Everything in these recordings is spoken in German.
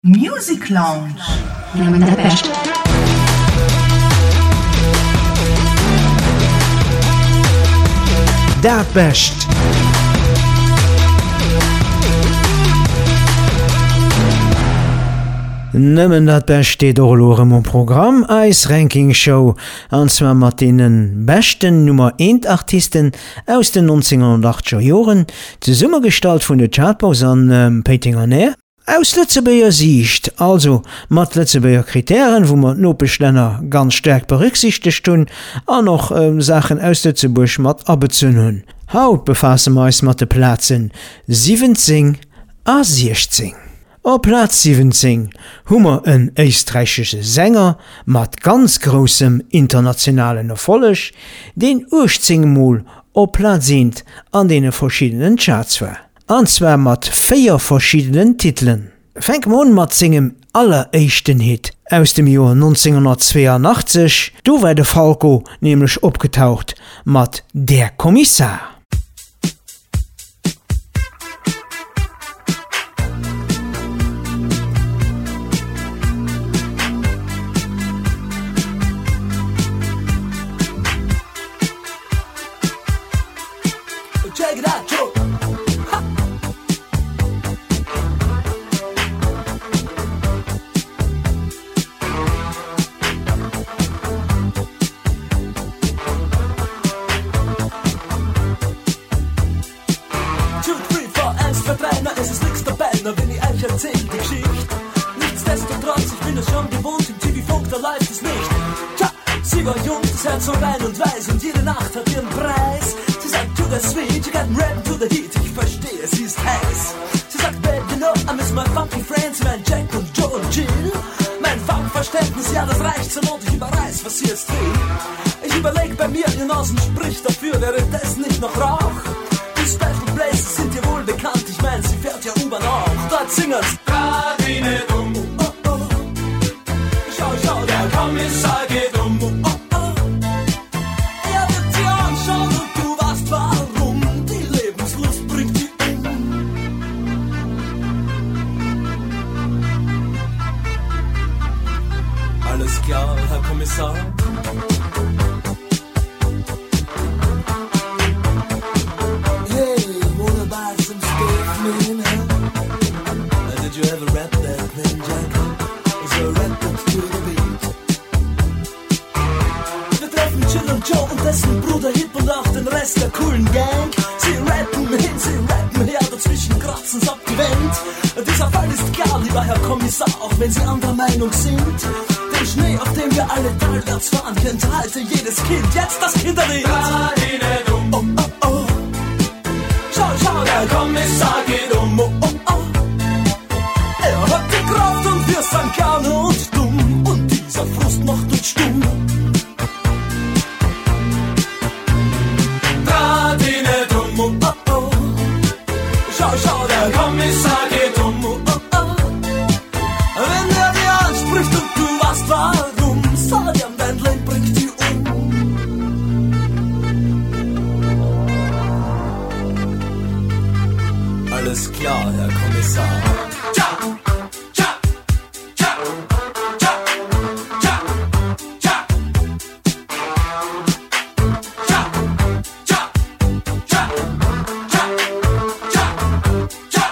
Music Lounge. Dat best. Nëmmen dat best steet orlorem om Programm als Rankingshow anzwer mat denen besten Nummer 1 Artisten aus den 1980er Joren ze Summergestalt vun de Chartbos an Peitinger Nähe. Aus Lützebeier Sicht, also mat Lützebeier Kriterien, wo man Nopechlänner ganz stark berücksichtigt hun, an noch Sachen aus Lützeburg mat abezen hun. Haut befassen wir uns mat de Plätzen 17 a 16. Auf Platz 17 hummer een österreichische Sänger mat ganz großem internationalen Erfolg, den ursprünglich auf Platz 10 an den verschiedenen Charts war. Und zwar mat 4 verschiedenen Titeln. Fängt man mat singem allerersten Hit aus dem Jahr 1982. Du war der Falco nämlich abgetaucht mat Der Kommissar. Alles klar, Herr Kommissar. Hey, wanna buy some steak, man? Did you ever rap that plain jacket? Is a rap to the beat? Wir treffen Chill und Joe und dessen Bruder Hip und auch den Rest der coolen Gang. Sie rappen hin, sie rappen her, dazwischen kratzen's ab die Wand. Dieser Fall ist klar, lieber Herr Kommissar, auch wenn Sie anderer Meinung sind. Den Schnee, auf dem wir alle talwärts fahren, kennt heute jedes Kind. Jetzt das Kinderlied. Oh, oh, oh. Schau, der Kommissar geht um. Oh, oh, oh. Er hat die Kraft und wir sind gerne und dumm. Und dieser Frust macht uns stumm. Trat ihn nicht um. Oh, oh, oh. Schau, der Kommissar geht um. Oh, oh, oh. Wenn er dir anspricht und du weißt warum, sag ihm, dein Leben bringt dich um. Alles klar, Herr Kommissar. Tja, tja, tja, tja, tja, tja. Tja, tja, tja, tja, tja, tja.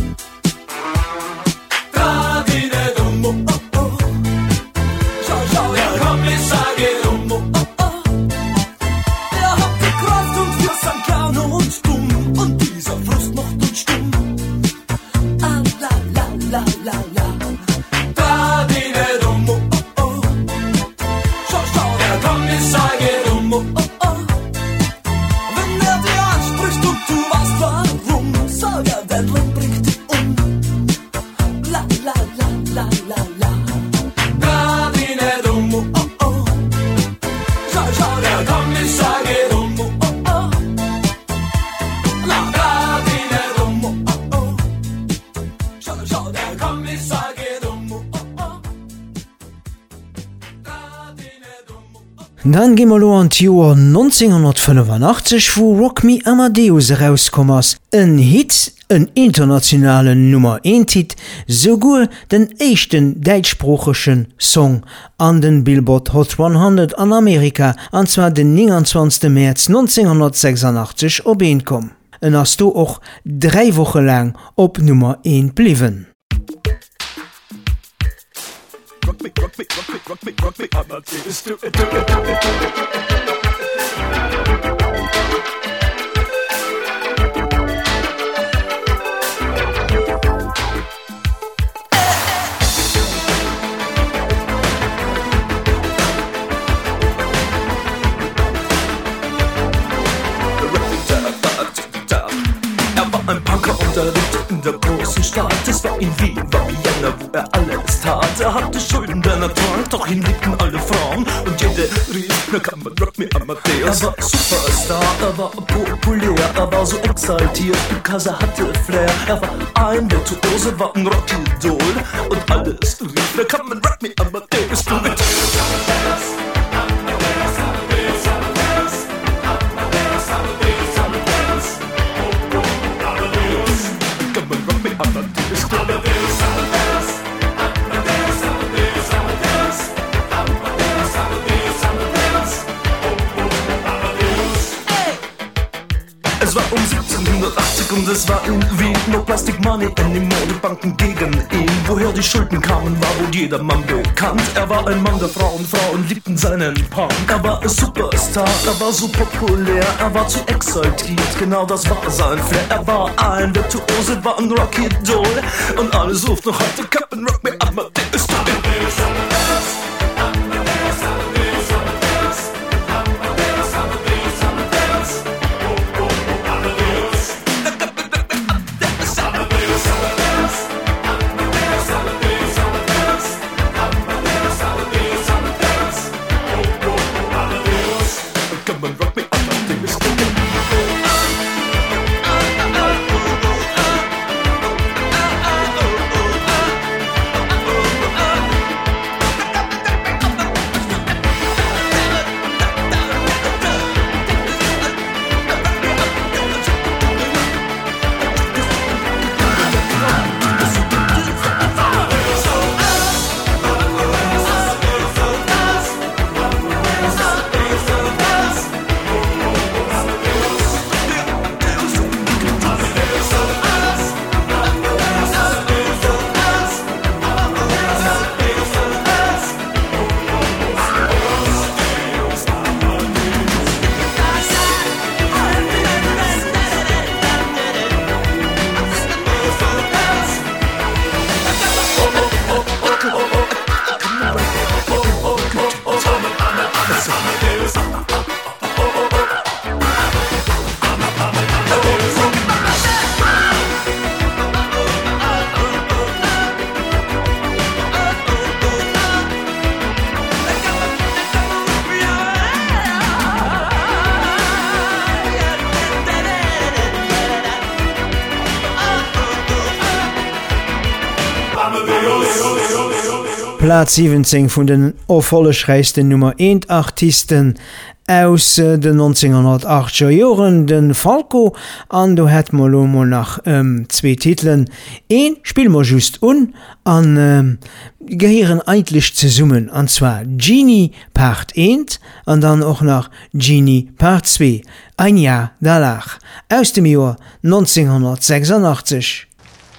Trat ihn nicht um, oh, oh, oh. Schau, der Kommissar geht um, oh, oh, oh. Er hat die Kraft und wir sind gerne und dumm. Und dieser Frust macht uns stumm. Ah, la, la, la, la, la. Trat ihn nicht um, oh, oh, oh. Schau, der Kommissar geht um, oh, oh, oh. Wenn er dir anspricht und du weißt warum, sag er, dein Leben bringt dich um. La, la, la, la, la, la. Trat ihn nicht um, oh, oh, oh. Schau, der Kommissar geht um, oh, oh, oh. La, trat ihn nicht um, oh, oh, oh. Schau, der Kommissar geht um, oh, oh, oh. Trat ihn nicht um, oh, oh. Dann gehen wir an die Jahr 1985, wo Rock Me Amadeus rauskommt. Ein Hit, ein internationalen Nummer 1 Hit, sogar den ersten deutschsprachigen Song an den Billboard Hot 100 an Amerika, und zwar den 29. März 1986 op 1 kom. En hast du auch 3 Wochen lang op Nummer 1 blieben. Rock me, rock me, rock me, rock me, rock me, Amadeus, do it, do it, do it, do it. Ein Punker und er lebte in der großen Stadt. Es war in Wien, war Vienna, wo er alles tat. Er hatte Schulden der Natur, doch ihn liebten alle Frauen. Und jede rief, na kann man Rock Me Amadeus. Er war Superstar, er war populär, er war so exaltiert, because er hatte Flair. Er war ein Virtuose, war ein Rockidol. Und alles rief, na kann man Rock Me Amadeus. Du mit Es war um 1780 und es war in Wien. No Plastic Money anymore, die Banken gegen ihn. Woher die Schulden kamen, war wohl jedermann bekannt. Er war ein Mann der Frauen, Frauen liebten seinen Punk. Er war ein Superstar, er war so populär, er war zu exaltiert, genau das war sein Flair. Er war ein Virtuose, war ein Rockidol. Und alle suchten noch heute Captain Rock Me Amadeus. Platz 17 vun den erfollegreichsten Nummer 1 Artisten aus den 1980er Joren, den Falco, an du het mal nach 2 Titeln. Een spiel man just an gehören eigentlich zu summen, und zwar Genie Part 1 und dann auch noch Genie Part 2. Ein Jahr danach, aus dem Jahr 1986.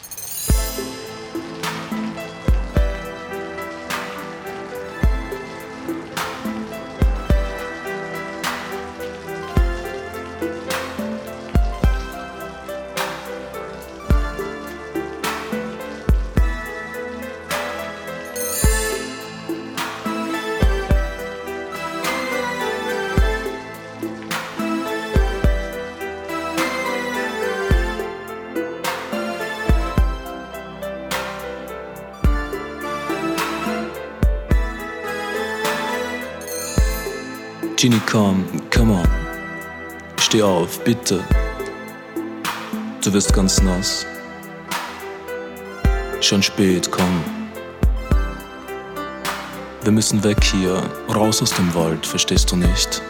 Genie, come on. Steh auf, bitte. Du wirst ganz nass. Schon spät, komm. Wir müssen weg hier, raus aus dem Wald, verstehst du nicht?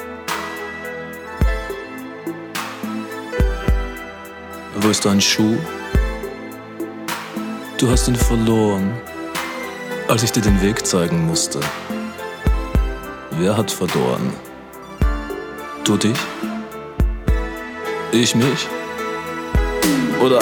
Wo ist dein Schuh? Du hast ihn verloren, als ich dir den Weg zeigen musste. Wer hat verloren? Du dich? Ich mich? Oder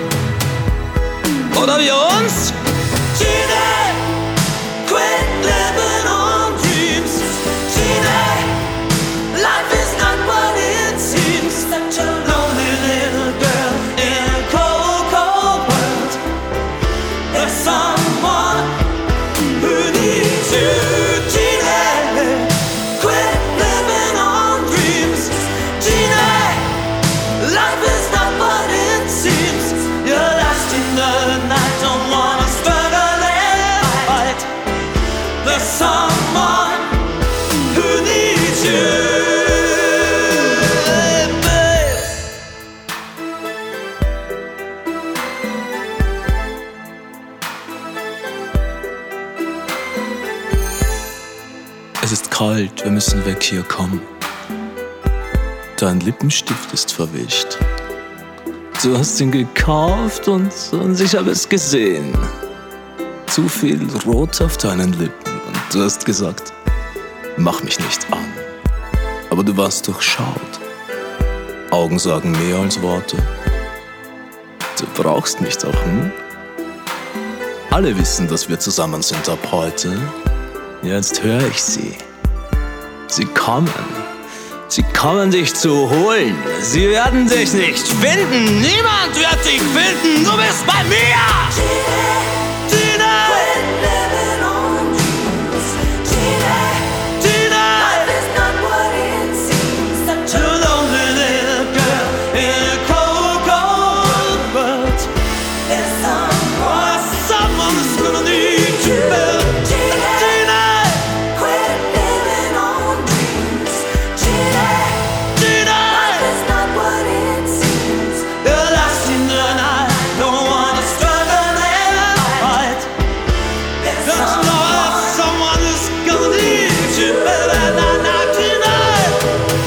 wir uns? Gina, quit living on dreams. Gina, life is not what it seems. Such a lonely little girl in a cold, cold world. There's someone who needs you. Gina, quit living on dreams. Gina, life is not what it seems. You're lost in the night, don't wanna struggle and fight. There's someone who needs you, babe. Es ist kalt, wir müssen weg hier, komm. Dein Lippenstift ist verwischt. Du hast ihn gekauft und ich habe es gesehen. Zu viel Rot auf deinen Lippen und du hast gesagt, mach mich nicht an. Aber du warst durchschaut. Augen sagen mehr als Worte. Du brauchst mich doch, hm? Alle wissen, dass wir zusammen sind ab heute. Jetzt höre ich sie. Sie kommen. Sie kommen dich zu holen. Sie werden dich nicht finden. Niemand wird dich finden. Du bist bei mir. Gina. Quit living on dreams. Gina, Gina. life is not what it seems. Such A a lonely little girl in a cold, cold world. there's someone. Someone is gonna need you, babe. Gina. Quit living on dreams. Gina, Gina. life is not what it seems. You're lost in the night. Don't wanna struggle and fight. There's Don't you know that someone is gonna need you, baby, now tonight.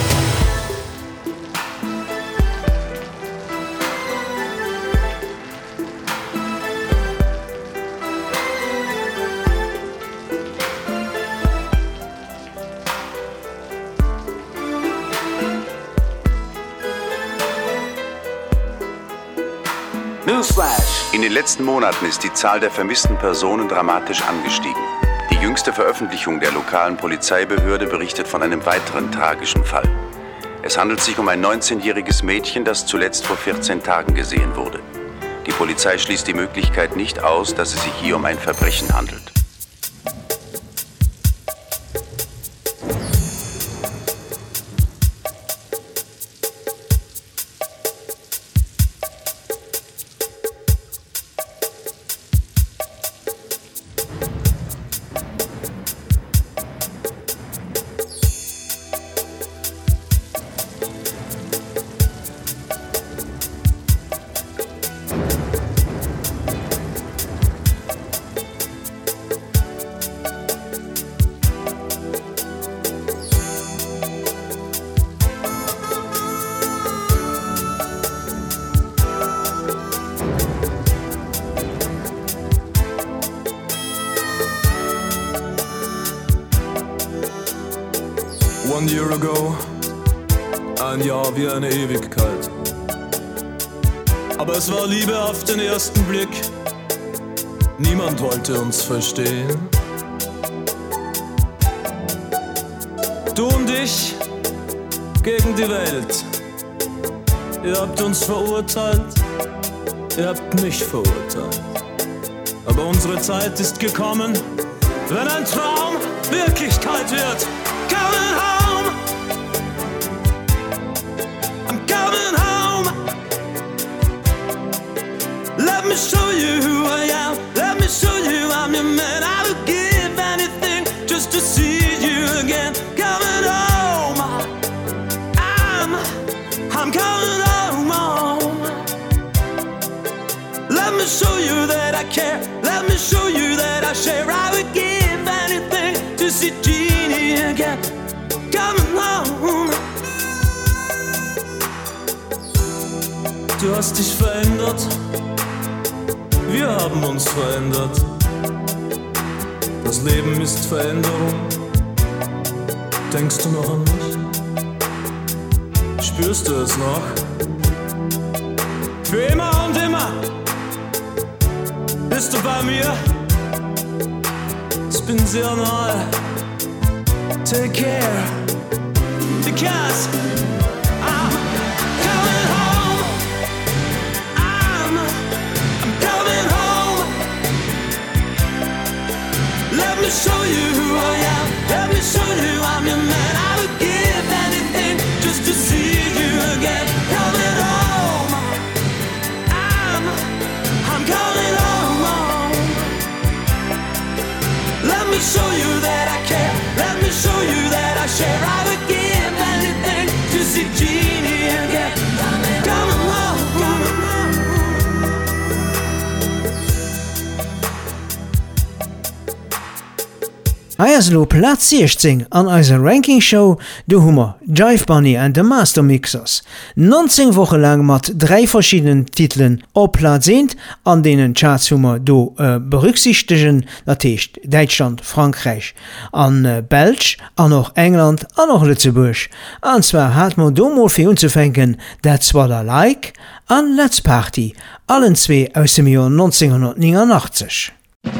Newsflash! In den letzten Monaten ist die Zahl der vermissten Personen dramatisch angestiegen. Die jüngste Veröffentlichung der lokalen Polizeibehörde berichtet von einem weiteren tragischen Fall. Es handelt sich um ein 19-jähriges Mädchen, das zuletzt vor 14 Tagen gesehen wurde. Die Polizei schließt die Möglichkeit nicht aus, dass es sich hier um ein Verbrechen handelt. One year ago, ein Jahr wie eine Ewigkeit. Aber es war Liebe auf den ersten Blick. Niemand wollte uns verstehen. Du und ich gegen die Welt. Ihr habt uns verurteilt, ihr habt mich verurteilt. Aber unsere Zeit ist gekommen, wenn ein Traum Wirklichkeit wird. Coming home, I'm coming home. Let me show you who I am. Let me show you I'm your man. I would give anything just to see you again. Coming home, I'm coming home. Let me show you that I care. Let me show you that I share. I would give anything hast dich verändert, wir haben uns verändert. Das Leben ist Veränderung. Denkst du noch an mich? Spürst du es noch? Für immer und immer bist du bei mir. Ich bin sehr nahe. Take care, because I'm coming home. I'm coming home. Let me show you who I am. Let me show you I'm your man. I would give anything just to see you again. Coming home. I'm coming home. Let me show you that I care. Let me show you that I share. I would give anything to see Jeannie again. Coming home, coming home. Eierslo Platz 16 an eiser Rankingshow du Hummer Jive Bunny and the Master Mixers. 19 Woche lang mat 3 verschiedenen Titeln op Platz sind, an denen Chartshummer do berücksichtigen, dat heißt Deutschland, Frankreich, an Belg, an noch England, an noch Lützeburg. Und zwar hat man domol für unzufänken That's What I Like an Let's Party, allen zwei aus dem Jahr 1989.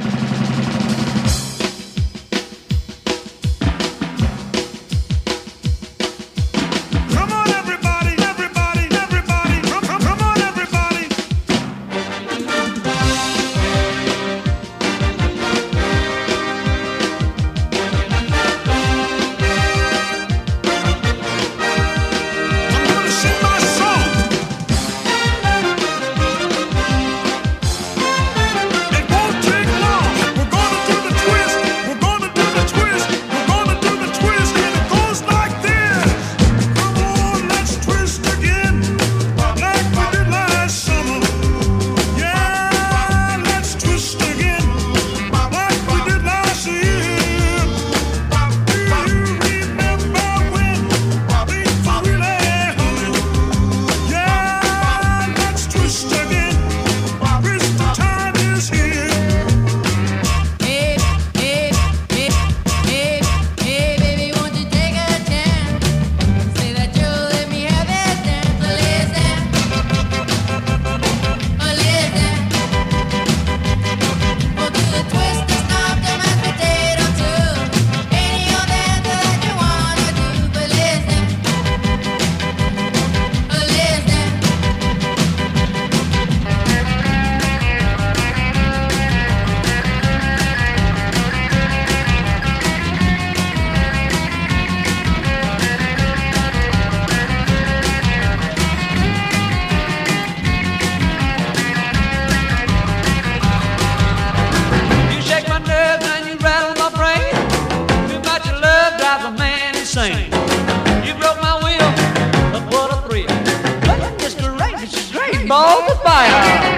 Ball to fire.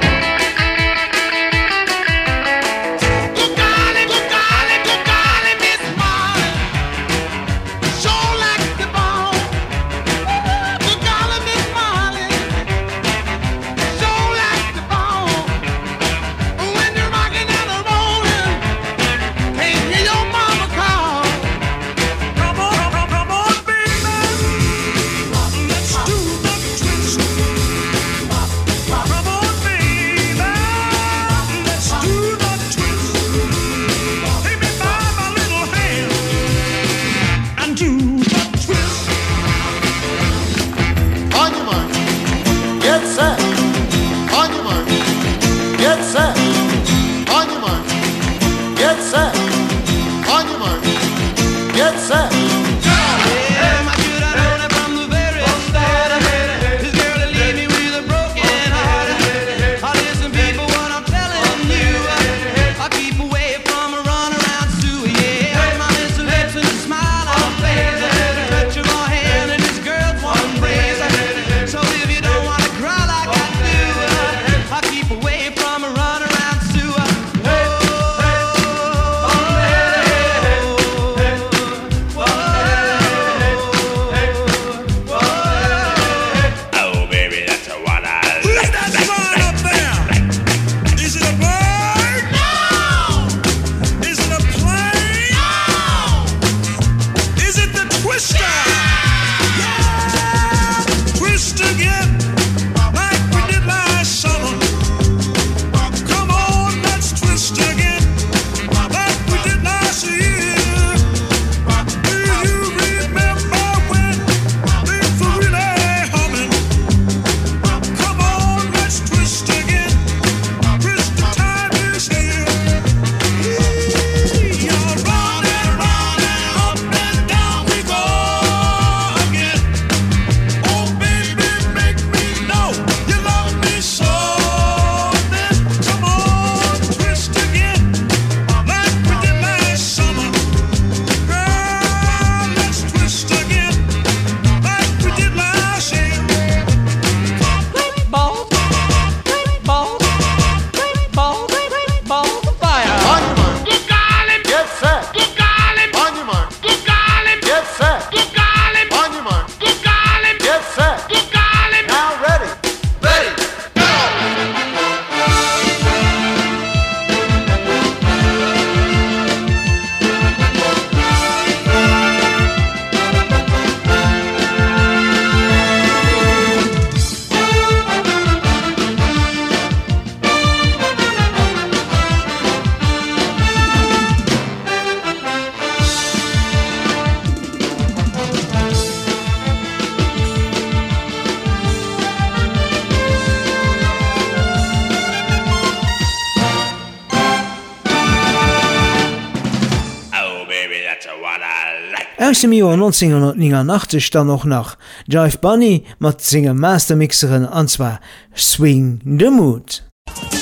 Aus dem Jahr 1989 dann noch nach Jive Bunny mat singem Mastermixeren anzwa Swing the Mood.